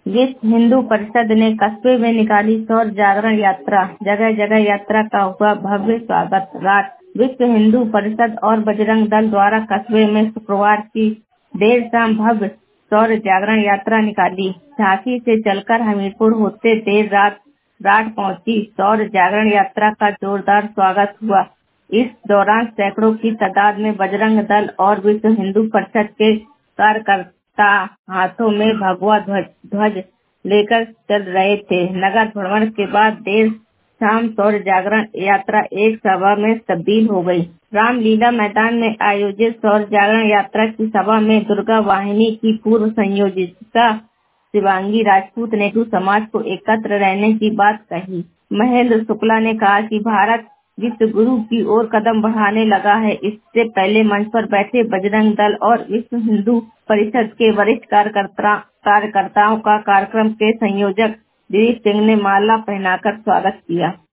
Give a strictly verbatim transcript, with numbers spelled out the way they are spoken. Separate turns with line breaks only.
विश्व हिंदू परिषद ने कस्बे में निकाली सौर जागरण यात्रा। जगह जगह यात्रा का हुआ भव्य स्वागत। रात विश्व हिंदू परिषद और बजरंग दल द्वारा कस्बे में शुक्रवार की देर शाम भव्य सौर जागरण यात्रा निकाली। झांसी से चलकर हमीरपुर होते देर रात रात पहुंची सौर जागरण यात्रा का जोरदार स्वागत हुआ। इस दौरान सैकड़ों की तादाद में बजरंग दल और विश्व हिंदू परिषद के कार्यकर्ता हाथों में भगवा ध्वज ध्वज लेकर चल रहे थे। नगर भ्रमण के बाद देर शाम सौर जागरण यात्रा एक सभा में तब्दील हो गई। रामलीला मैदान में आयोजित सौर जागरण यात्रा की सभा में दुर्गा वाहिनी की पूर्व संयोजिका शिवांगी राजपूत ने हिंदू समाज को एकत्र रहने की बात कही। महेंद्र शुक्ला ने कहा कि भारत विश्व गुरु की ओर कदम बढ़ाने लगा है। इससे पहले मंच पर बैठे बजरंग दल और विश्व हिंदू परिषद के वरिष्ठ कार्यकर्ता कार्यकर्ताओं का कार्यक्रम के संयोजक दिलीप सिंह ने माला पहनाकर स्वागत किया।